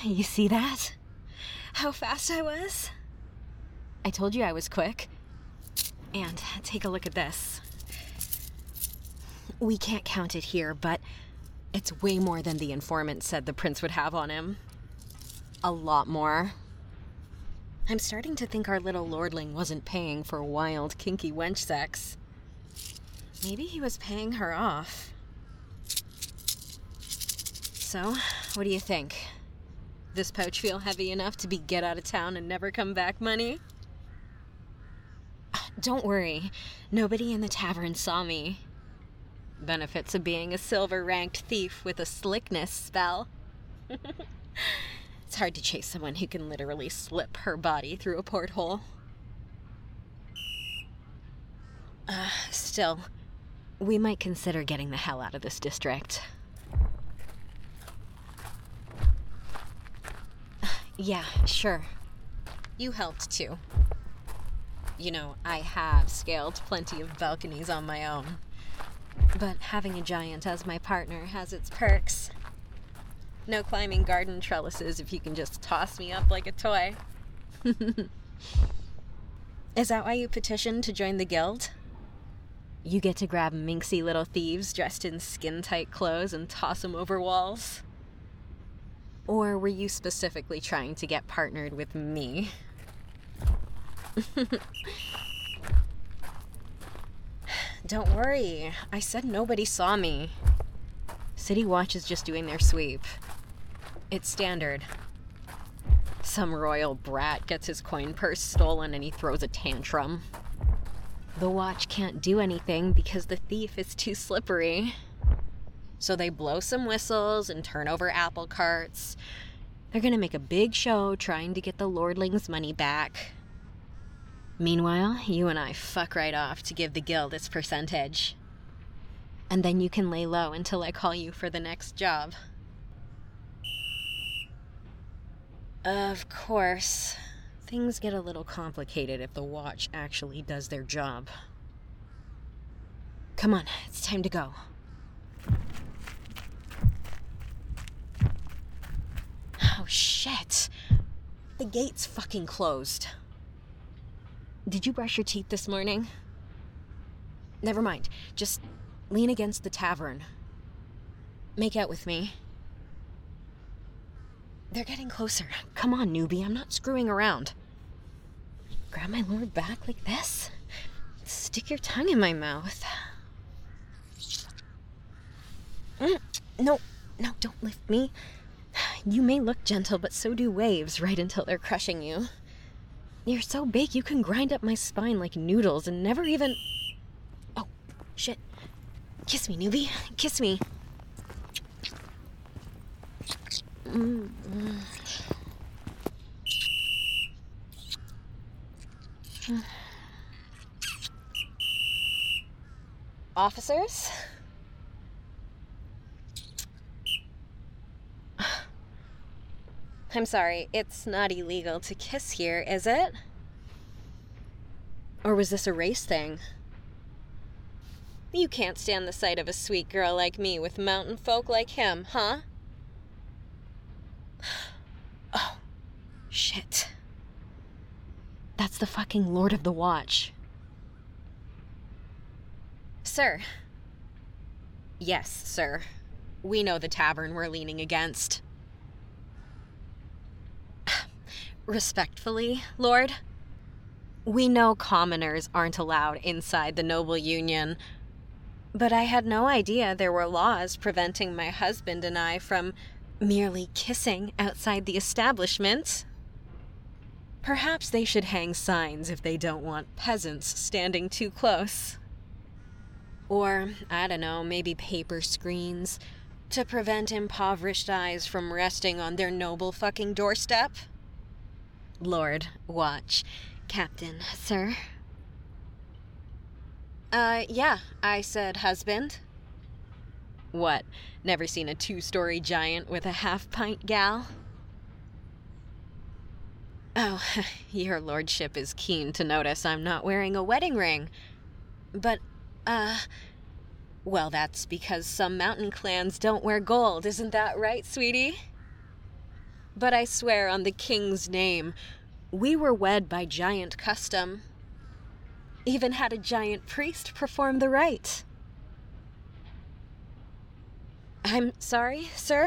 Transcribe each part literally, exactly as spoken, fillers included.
You see that? How fast I was? I told you I was quick. And take a look at this. We can't count it here, but it's way more than the informant said the prince would have on him. A lot more. I'm starting to think our little lordling wasn't paying for wild, kinky wench sex. Maybe he was paying her off. So, what do you think? This pouch feel heavy enough to be get out of town and never come back money? Don't worry, nobody in the tavern saw me. Benefits of being a silver-ranked thief with a slickness spell. It's hard to chase someone who can literally slip her body through a porthole. Uh, still, we might consider getting the hell out of this district. Yeah, sure. You helped too. You know, I have scaled plenty of balconies on my own. But having a giant as my partner has its perks. No climbing garden trellises if you can just toss me up like a toy. Is that why you petitioned to join the guild? You get to grab minxy little thieves dressed in skin-tight clothes and toss them over walls? Or were you specifically trying to get partnered with me? Don't worry, I said nobody saw me. City Watch is just doing their sweep. It's standard. Some royal brat gets his coin purse stolen and he throws a tantrum. The Watch can't do anything because the thief is too slippery. So they blow some whistles and turn over apple carts. They're gonna make a big show trying to get the lordling's money back. Meanwhile, you and I fuck right off to give the guild its percentage. And then you can lay low until I call you for the next job. Of course, things get a little complicated if the Watch actually does their job. Come on, it's time to go. Oh, shit. The gate's fucking closed. Did you brush your teeth this morning? Never mind. Just lean against the tavern. Make out with me. They're getting closer. Come on, newbie. I'm not screwing around. Grab my lord back like this. Stick your tongue in my mouth. Mm, no, no, don't lift me. You may look gentle, but so do waves right until they're crushing you. You're so big you can grind up my spine like noodles and never even... Oh, shit. Kiss me, newbie. Kiss me. Mm-hmm. Officers? I'm sorry, it's not illegal to kiss here, is it? Or was this a race thing? You can't stand the sight of a sweet girl like me with mountain folk like him, huh? Oh, shit. That's the fucking Lord of the Watch. Sir. Yes, sir. We know the tavern we're leaning against. Respectfully, Lord, we know commoners aren't allowed inside the noble union, but I had no idea there were laws preventing my husband and I from merely kissing outside the establishment. Perhaps they should hang signs if they don't want peasants standing too close. Or, I don't know, maybe paper screens to prevent impoverished eyes from resting on their noble fucking doorstep. Lord, Watch, Captain, sir. Uh, yeah, I said husband. What, never seen a two-story giant with a half-pint gal? Oh, your lordship is keen to notice I'm not wearing a wedding ring. But, uh, well, that's because some mountain clans don't wear gold, isn't that right, sweetie? But I swear on the king's name, we were wed by giant custom. Even had a giant priest perform the rite. I'm sorry, sir?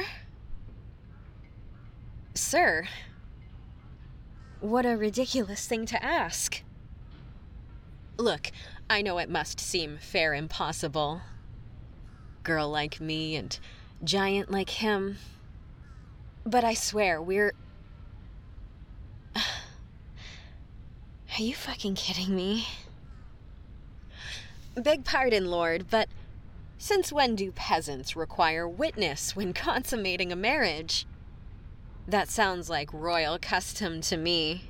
Sir? What a ridiculous thing to ask. Look, I know it must seem fair impossible. Girl like me and giant like him. But I swear, we're... Are you fucking kidding me? Beg pardon, Lord, but since when do peasants require witness when consummating a marriage? That sounds like royal custom to me.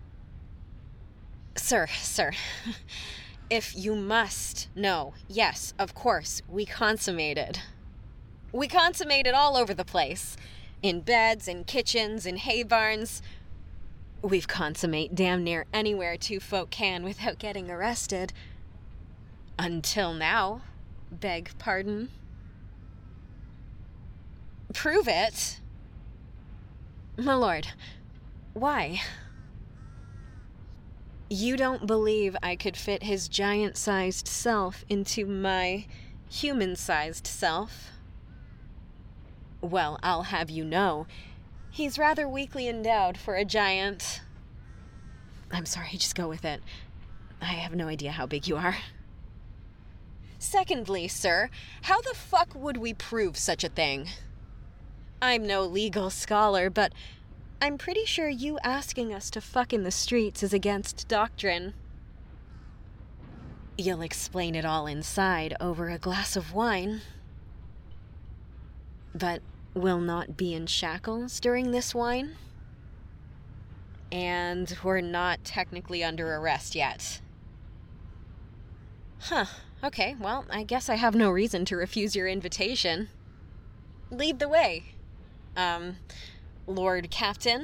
Sir, sir, if you must know, yes, of course, we consummated. We consummated all over the place. In beds, in kitchens, in hay barns. We've consummate damn near anywhere two folk can without getting arrested. Until now. Beg pardon. Prove it. My lord, why? You don't believe I could fit his giant-sized self into my human-sized self? Well, I'll have you know, he's rather weakly endowed for a giant. I'm sorry, just go with it. I have no idea how big you are. Secondly, sir, how the fuck would we prove such a thing? I'm no legal scholar, but I'm pretty sure you asking us to fuck in the streets is against doctrine. You'll explain it all inside over a glass of wine. But will not be in shackles during this wine? And we're not technically under arrest yet. Huh, okay, well, I guess I have no reason to refuse your invitation. Lead the way. Um, Lord Captain?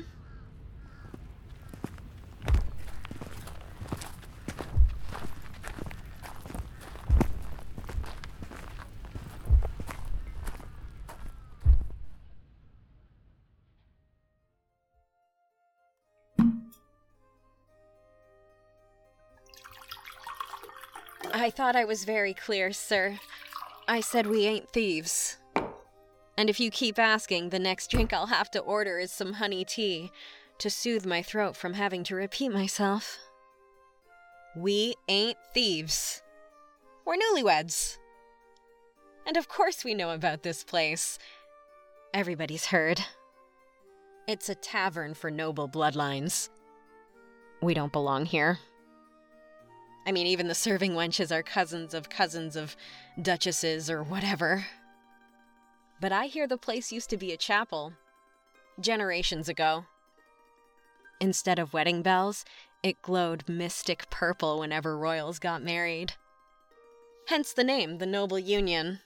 I thought I was very clear, sir. I said we ain't thieves. And if you keep asking, the next drink I'll have to order is some honey tea to soothe my throat from having to repeat myself. We ain't thieves. We're newlyweds. And of course we know about this place. Everybody's heard. It's a tavern for noble bloodlines. We don't belong here. I mean, even the serving wenches are cousins of cousins of duchesses or whatever. But I hear the place used to be a chapel. Generations ago. Instead of wedding bells, it glowed mystic purple whenever royals got married. Hence the name, the Noble Union.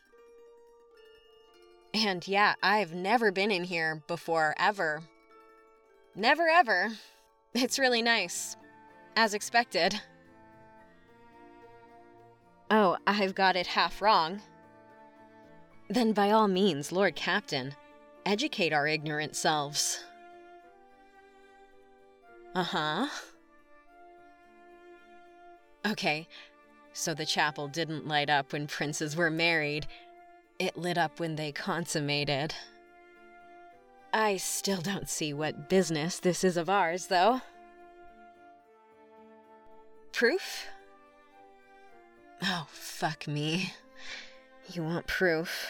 And yeah, I've never been in here before, ever. Never ever. It's really nice. As expected. Oh, I've got it half wrong. Then by all means, Lord Captain, educate our ignorant selves. Uh-huh. Okay, so the chapel didn't light up when princes were married. It lit up when they consummated. I still don't see what business this is of ours, though. Proof? Oh, fuck me. You want proof?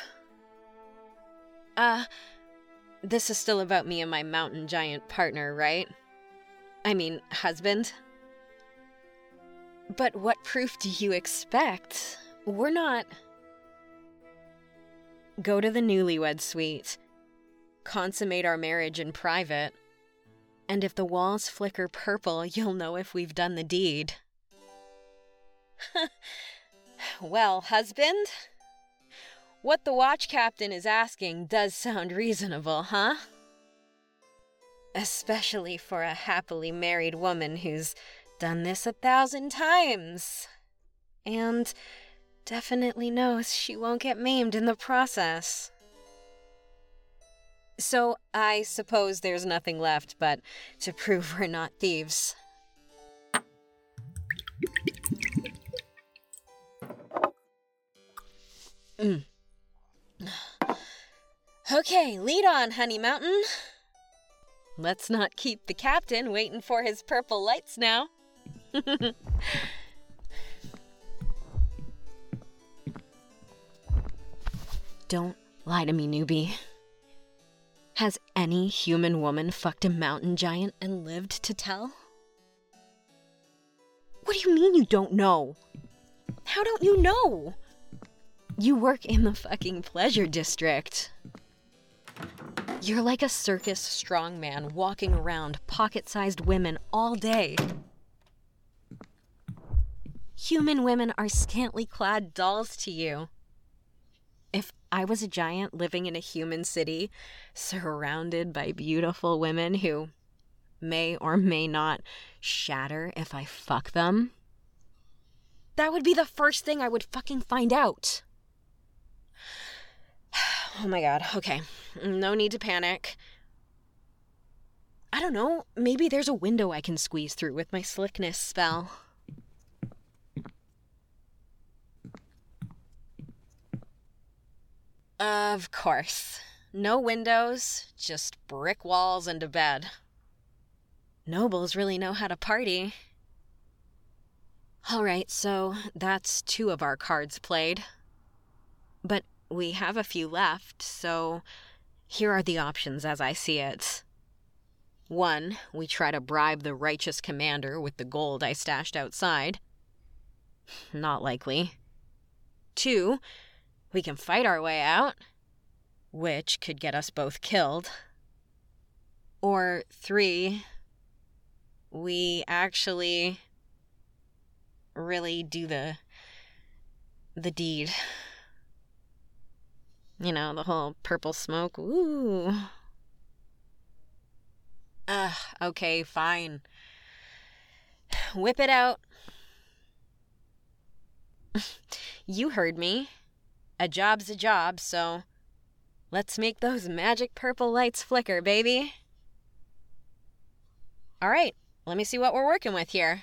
Uh, this is still about me and my mountain giant partner, right? I mean, husband? But what proof do you expect? We're not... Go to the newlywed suite. Consummate our marriage in private. And if the walls flicker purple, you'll know if we've done the deed. Well, husband? What the watch captain is asking does sound reasonable, huh? Especially for a happily married woman who's done this a thousand times. And definitely knows she won't get maimed in the process. So I suppose there's nothing left but to prove we're not thieves. Mm. Okay, lead on, Honey Mountain. Let's not keep the captain waiting for his purple lights now. Don't lie to me, newbie. Has any human woman fucked a mountain giant and lived to tell? What do you mean you don't know? How don't you know? You work in the fucking pleasure district. You're like a circus strongman walking around pocket-sized women all day. Human women are scantily clad dolls to you. If I was a giant living in a human city, surrounded by beautiful women who may or may not shatter if I fuck them, that would be the first thing I would fucking find out. Oh my god, okay. No need to panic. I don't know, maybe there's a window I can squeeze through with my slickness spell. Of course. No windows, just brick walls and a bed. Nobles really know how to party. Alright, so that's two of our cards played. But we have a few left, so here are the options as I see it. One, we try to bribe the righteous commander with the gold I stashed outside. Not likely. Two, we can fight our way out, which could get us both killed. Or three, we actually really do the the deed. You know, the whole purple smoke. Ooh. Ugh, okay, fine. Whip it out. You heard me. A job's a job, so let's make those magic purple lights flicker, baby. All right, let me see what we're working with here.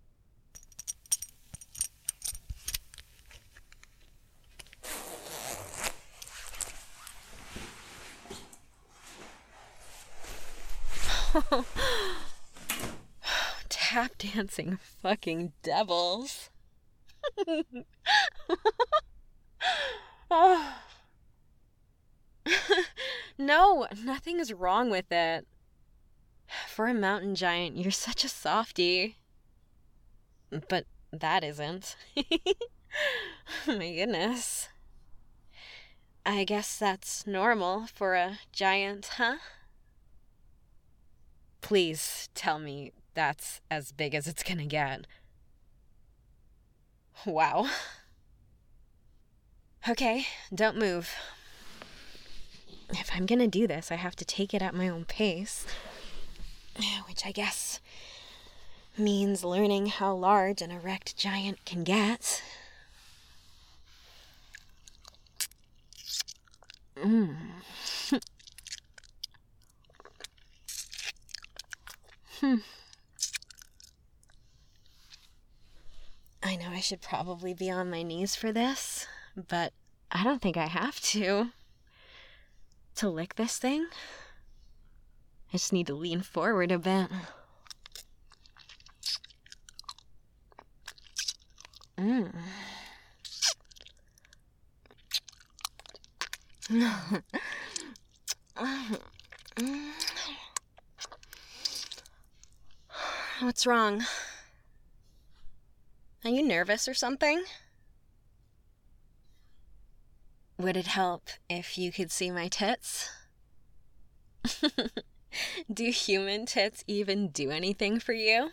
Tap dancing fucking devils. Oh. No, nothing is wrong with it. For a mountain giant, you're such a softie. But that isn't. My goodness. I guess that's normal for a giant, huh? Please tell me that's as big as it's gonna get. Wow. Okay, don't move. If I'm gonna do this, I have to take it at my own pace. Which I guess means learning how large an erect giant can get. Mm. hmm. I know I should probably be on my knees for this, but I don't think I have to. To lick this thing, I just need to lean forward a bit. Mm. What's wrong? Are you nervous or something? Would it help if you could see my tits? Do human tits even do anything for you?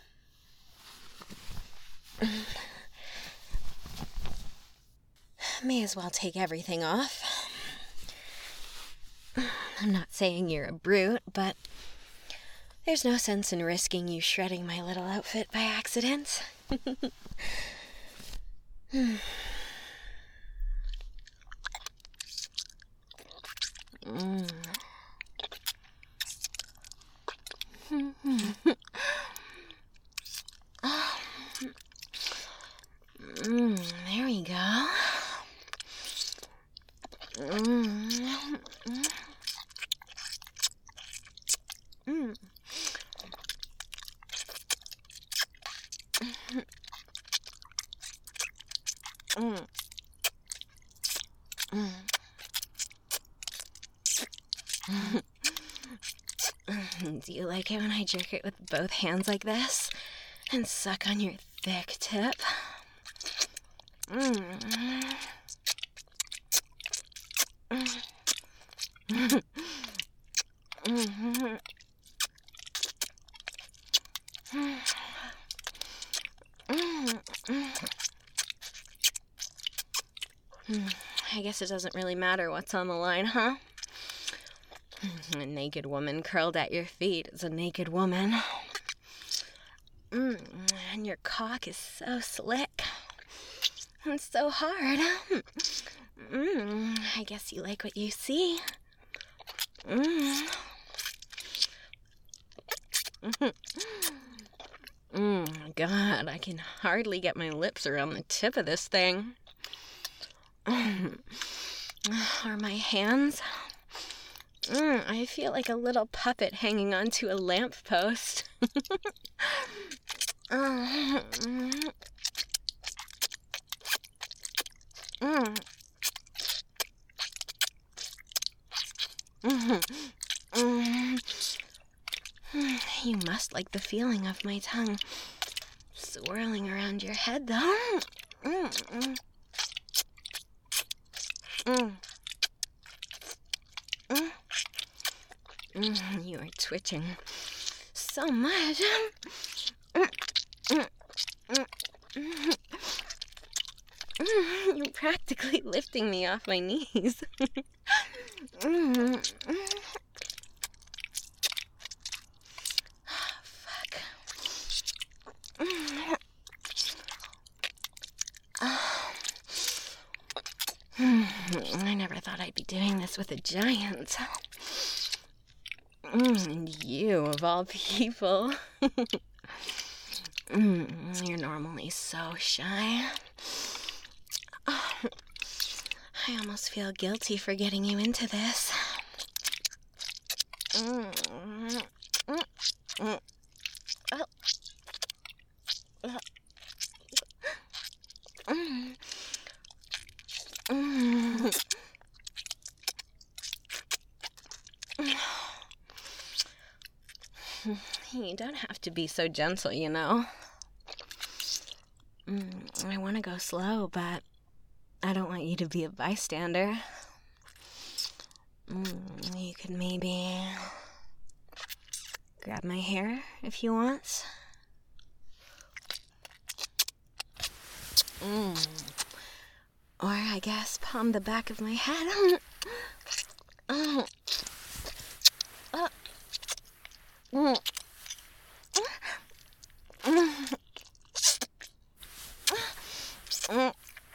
May as well take everything off. I'm not saying you're a brute, but there's no sense in risking you shredding my little outfit by accident. Mm. Mm, there we go. Mm. Mm. Mm. Mm. Do you like it when I jerk it with both hands like this and suck on your thick tip? Mm. Mm. Mm. I guess it doesn't really matter what's on the line, huh? A naked woman curled at your feet is a naked woman. Mm, and your cock is so slick. And so hard. Mm, I guess you like what you see. Mm. Mm, God, I can hardly get my lips around the tip of this thing. Are my hands? Mm, I feel like a little puppet hanging onto a lamppost. uh, mm, mm, mm, mm. You must like the feeling of my tongue swirling around your head, though. Mm, mm. Mm. Mm. Mm, you are twitching so much. Mm, mm, mm, mm. Mm, you're practically lifting me off my knees. mm, mm. Oh, fuck. Mm. Oh. I never thought I'd be doing this with a giant. Mm, and you, of all people. mm, you're normally so shy. Oh, I almost feel guilty for getting you into this. Mm, mm, mm. Oh. Mm. Mm. You don't have to be so gentle, you know. Mm, I want to go slow, but I don't want you to be a bystander. Mm, you could maybe grab my hair if you want. Mm. Or I guess palm the back of my head. Oh. Oh. Mm. Mm. Mm.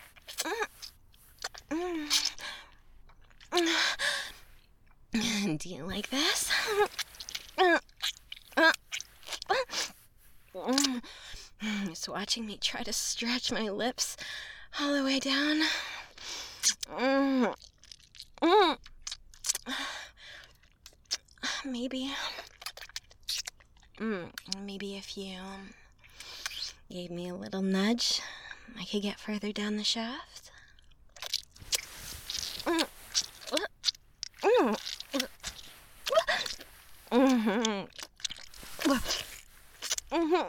Mm. Do you like this? Just watching me try to stretch my lips all the way down. Mm. Mm. Maybe, mm, maybe if you gave me a little nudge, I could get further down the shaft. Mm. Mm. Mm-hmm. Mm-hmm.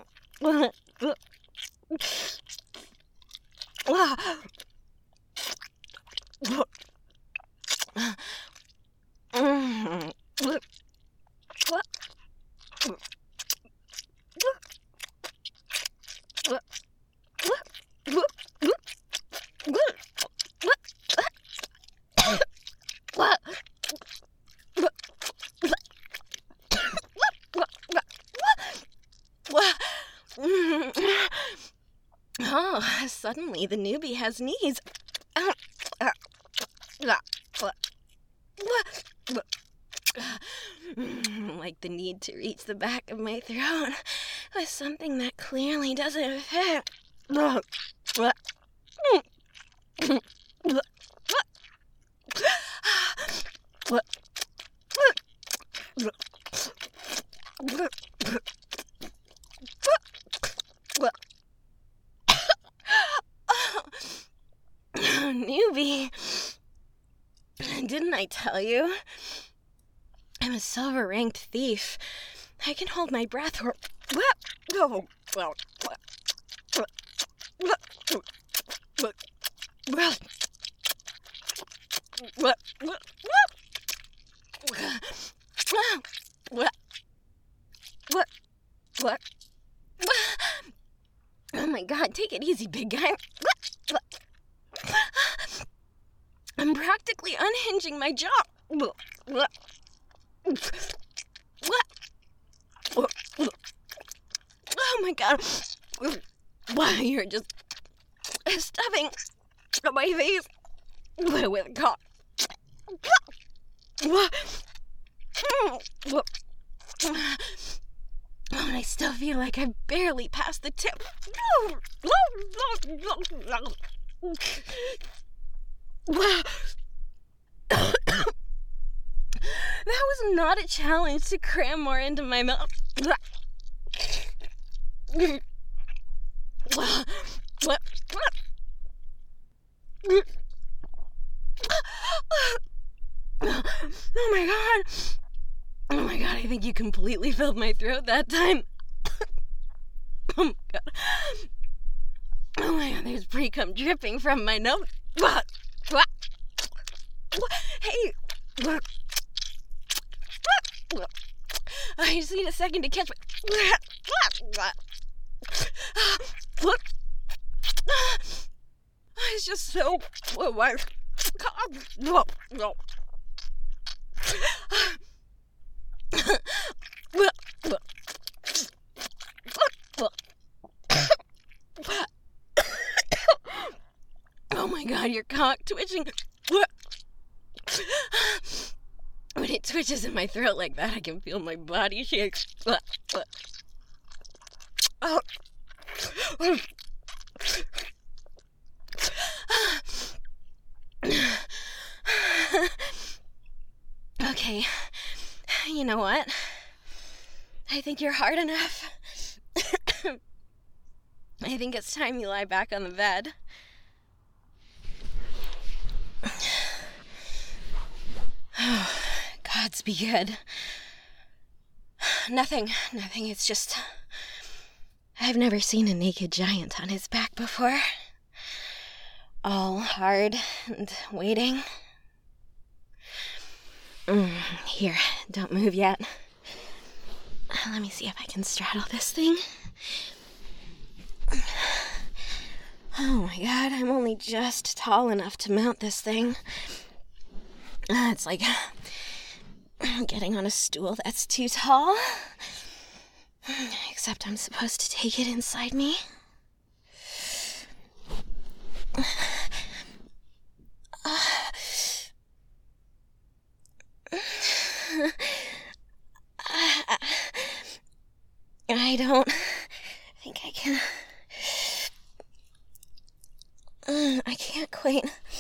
Oh, suddenly the newbie has knees. Like the need to reach the back of my throat with something that clearly doesn't fit. Newbie, didn't I tell you? I'm a silver ranked thief. I can hold my breath or... Oh my god, take it easy, big guy. I'm practically unhinging my jaw. Oh my god. Wow, you're just stuffing my face with cock. Oh, and I still feel like I barely passed the tip. That was not a challenge to cram more into my mouth. Oh my god. Oh my god, I think you completely filled my throat that time. Oh my god. Oh my god, there's pre-cum dripping from my nose. Hey. I just need a second to catch my... It's just so... Oh my god, your cock twitching. When it twitches in my throat like that, I can feel my body shake. Oh. Okay, you know what? I think you're hard enough. I think it's time you lie back on the bed. Gods be good. Nothing, nothing, it's just... I've never seen a naked giant on his back before. All hard and waiting. Mm, here, don't move yet. Let me see if I can straddle this thing. Oh my god, I'm only just tall enough to mount this thing. Uh, it's like getting on a stool that's too tall. Except I'm supposed to take it inside me. I don't think I can... Uh, I can't quite...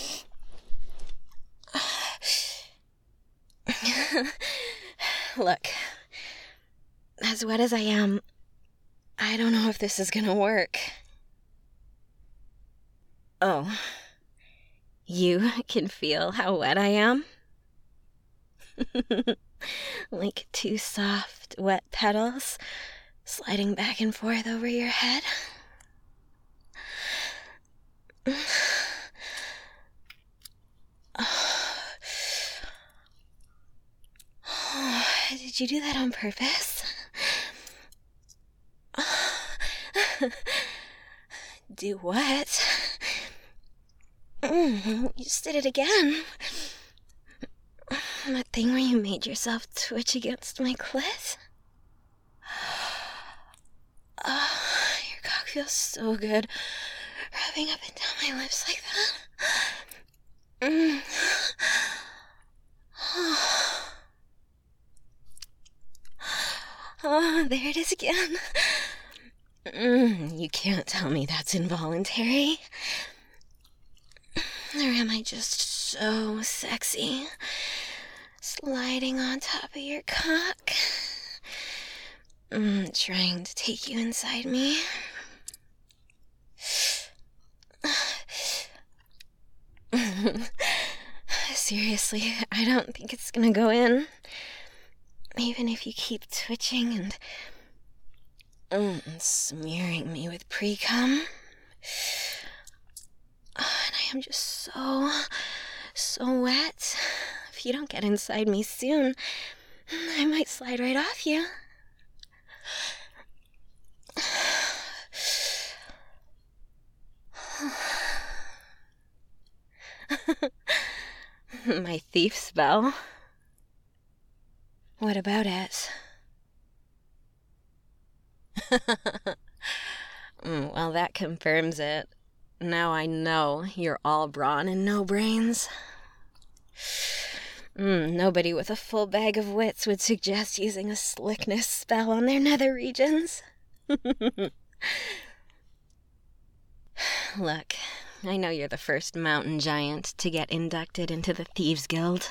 Look, as wet as I am, I don't know if this is gonna work. Oh, you can feel how wet I am? Like two soft, wet petals sliding back and forth over your head. Did you do that on purpose? Do what? Mm, you just did it again. That thing where you made yourself twitch against my clit? Oh, your cock feels so good, rubbing up and down my lips like that. Mm. Oh, there it is again. Mm, you can't tell me that's involuntary. Or am I just so sexy, sliding on top of your cock, mm, trying to take you inside me? Seriously, I don't think it's gonna go in. Even if you keep twitching and mm, smearing me with pre-cum. Oh, and I am just so, so wet. If you don't get inside me soon, I might slide right off you. My thief spell. What about it? mm, well, that confirms it. Now I know you're all brawn and no brains. Mm, nobody with a full bag of wits would suggest using a slickness spell on their nether regions. Look, I know you're the first mountain giant to get inducted into the Thieves Guild.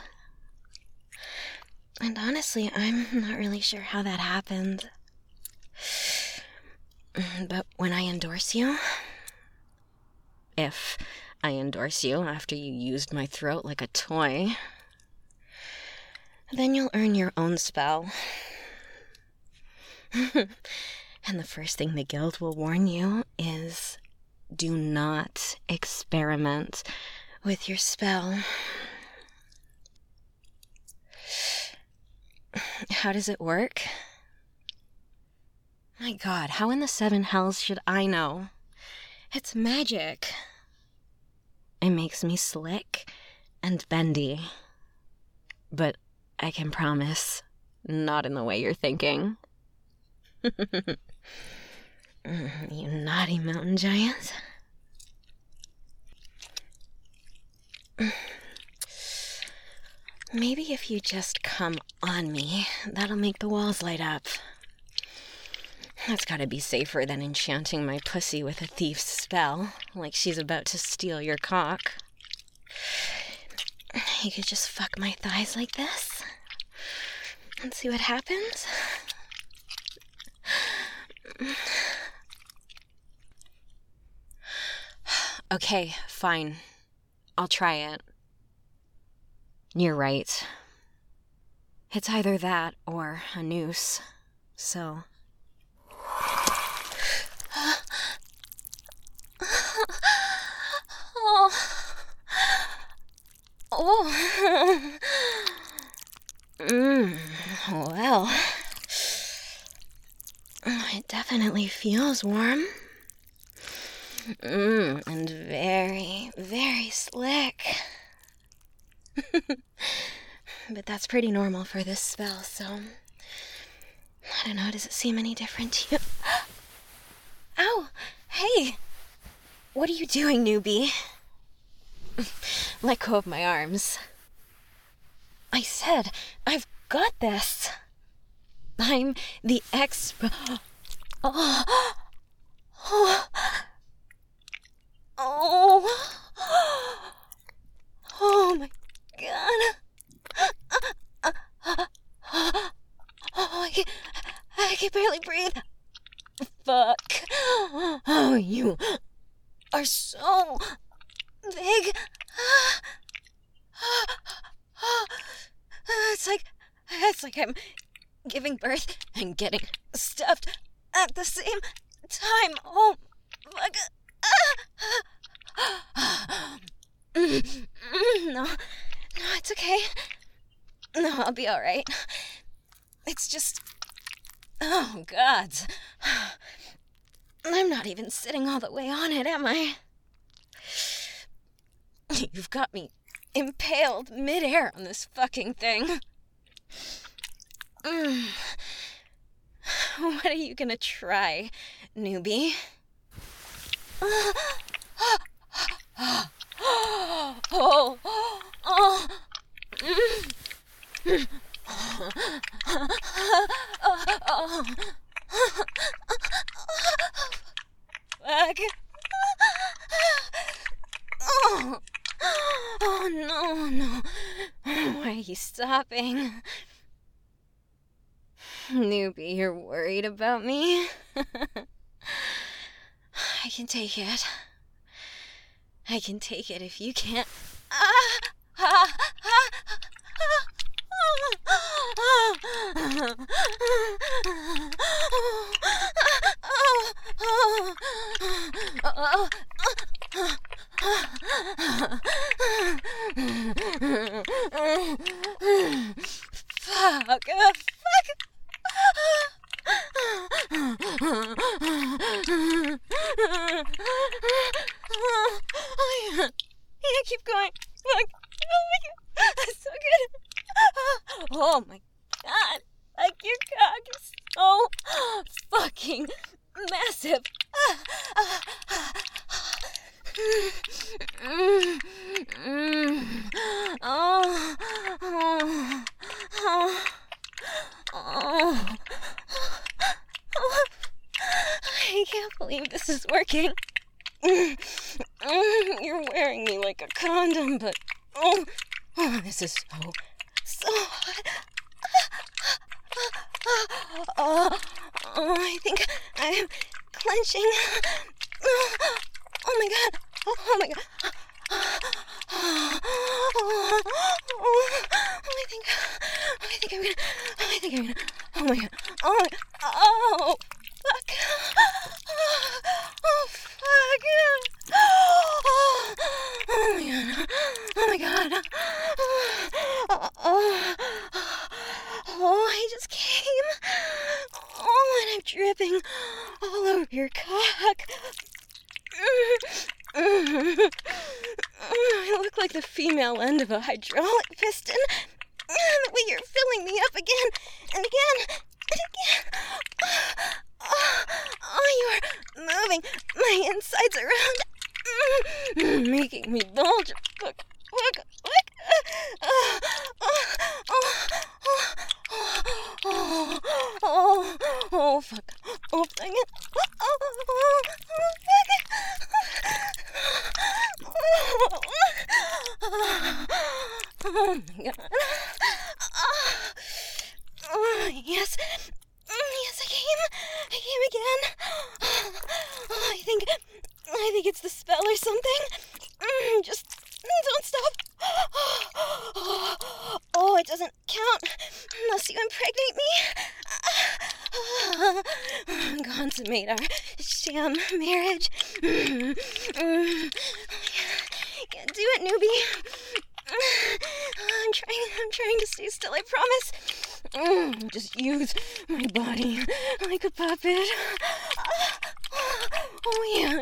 And honestly, I'm not really sure how that happened. But when I endorse you, if I endorse you after you used my throat like a toy, then you'll earn your own spell. And the first thing the guild will warn you is do not experiment with your spell. How does it work? My God, how in the seven hells should I know? It's magic. It makes me slick and bendy. But I can promise, not in the way you're thinking. You naughty mountain giant. Maybe if you just come on me, that'll make the walls light up. That's gotta be safer than enchanting my pussy with a thief's spell, like she's about to steal your cock. You could just fuck my thighs like this and see what happens. Okay, fine. I'll try it. You're right. It's either that or a noose, so... Oh. Oh. Mm, well... It definitely feels warm. Mm, and very, very slick. But that's pretty normal for this spell, so... I don't know, does it seem any different to you? Ow! Hey! What are you doing, newbie? Let go of my arms. I said, I've got this. I'm the exp... Oh... Oh... Oh... Oh my God. Oh, I can, I can barely breathe. Fuck. Oh, you are so big. It's like, it's like I'm giving birth and getting stuffed at the same time. Oh, fuck. No, no, it's okay. No, I'll be all right. It's just... Oh, God. I'm not even sitting all the way on it, am I? You've got me impaled midair on this fucking thing. Mm. What are you gonna try, newbie? Oh, oh, oh. Mm. Oh. Fuck. Oh. Oh, no, no. Why are you stopping? Newbie, you're worried about me? I can take it. I can take it if you can't. Ah! Ah! Ah! Fuck! Fuck! Yeah, keep going. Fuck! Oh my god! That's so good. Oh my god! Like your cock is so fucking massive. Oh, oh, oh, oh. I can't believe this is working. You're wearing me like a condom, but oh, oh this is so, so hot. Oh, oh, I think I'm clenching. Oh my god. Oh my god. Oh, oh, I think, I think I'm gonna, I think I'm gonna, oh my god. Oh my god. Oh, fuck. Oh, fuck. Oh my god. Oh my god. Oh, oh, oh, I just came. Oh, and I'm dripping all over your cock. I look like the female end of a hydraulic piston. The way you're filling me up again and again and again. Oh, oh, you're moving my insides around, making me bulge. Look, look, look. Oh, oh, oh, oh, oh, oh, oh, fuck. Oh, dang it. Oh, oh, oh, fuck. Oh my god. Oh, yes. Yes, I came. I came again. Oh, I think, I think it's the spell or something. Just don't stop. Oh, it doesn't count unless you impregnate me. Consummate our sham marriage. Do it, newbie. I'm trying, I'm trying to stay still, I promise. Mm, just use my body like a puppet. Oh, yeah.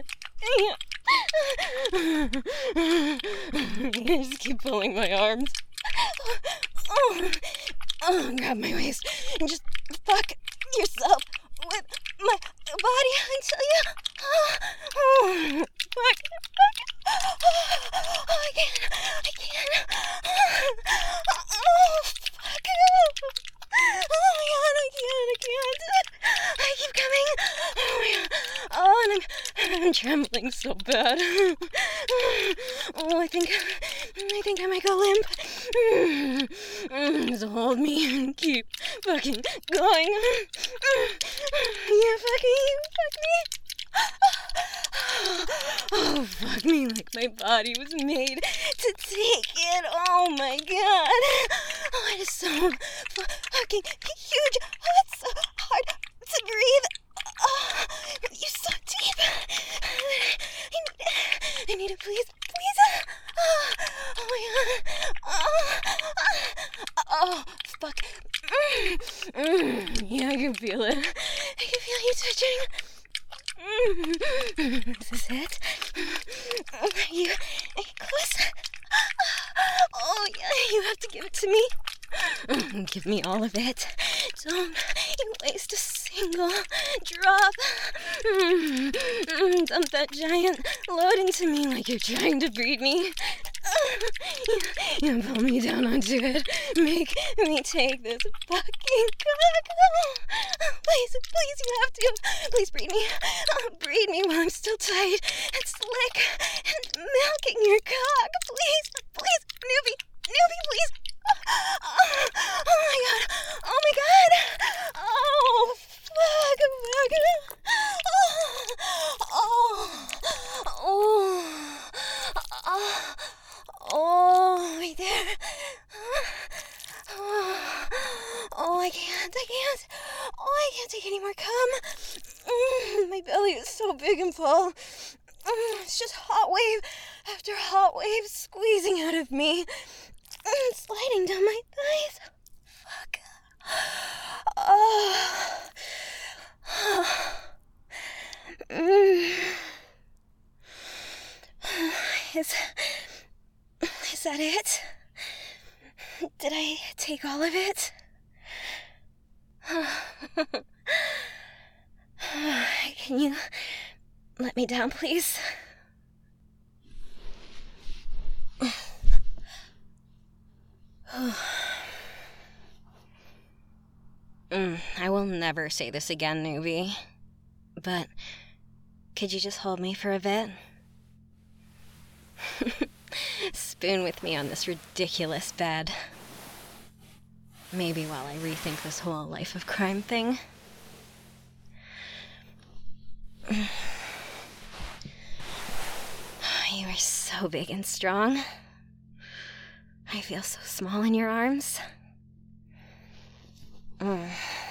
Yeah. You just keep pulling my arms. Oh, oh, grab my waist and just fuck yourself with my body until you... Oh, oh fuck, fuck. Oh, I can't, I can't. Oh, fuck. Oh my god, I can't, I can't. I keep coming. Oh my god. Oh, and I'm, I'm trembling so bad. Oh, I think, I think I might go limp. So hold me and keep fucking going. You fuck me, you fuck me. Oh, fuck me like my body was made to take it. Oh my god. Oh, it is so fucking huge. Oh, it's so hard to breathe. Oh, you're so deep. I need, I need it, please, please. Oh, oh my god. Oh, oh fuck. Mm, mm, yeah, I can feel it. I can feel you touching. Mm, is this it? Are you, are you close? Oh, yeah, you have to give it to me. Mm, give me all of it. Don't you waste a single drop. Mm, mm, dump that giant load into me like you're trying to breed me. You, you pull me down onto it. Make me take this fucking cock. Please, please, you have to. Please breed me. Oh, breed me while I'm still tight and slick and milking your cock. Please, please. Newbie! Newbie, please! Oh, oh my god! Oh my god! Oh, fuck! Fuck! Oh! Oh! Oh! Oh! Right there! Oh, oh, I can't, I can't. Oh, I can't take any more cum. Mm, my belly is so big and full. Mm, it's just hot wave after hot wave squeezing out of me. Mm, sliding down my thighs. Fuck. Oh. Mm. Is, is that it? Did I take all of it? Can you let me down, please? mm, I will never say this again, newbie. But could you just hold me for a bit? Spoon with me on this ridiculous bed. Maybe while I rethink this whole life of crime thing. You are so big and strong. I feel so small in your arms. Mm.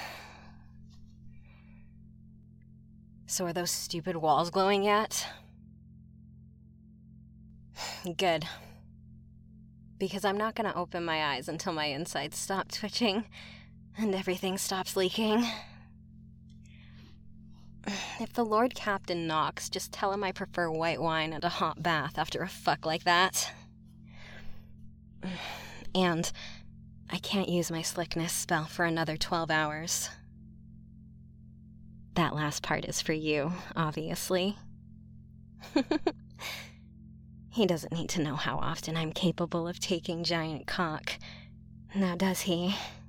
So are those stupid walls glowing yet? Good. Because I'm not going to open my eyes until my insides stop twitching and everything stops leaking. If the Lord Captain knocks, just tell him I prefer white wine and a hot bath after a fuck like that. And I can't use my slickness spell for another twelve hours. That last part is for you, obviously. He doesn't need to know how often I'm capable of taking giant cock. Now does he?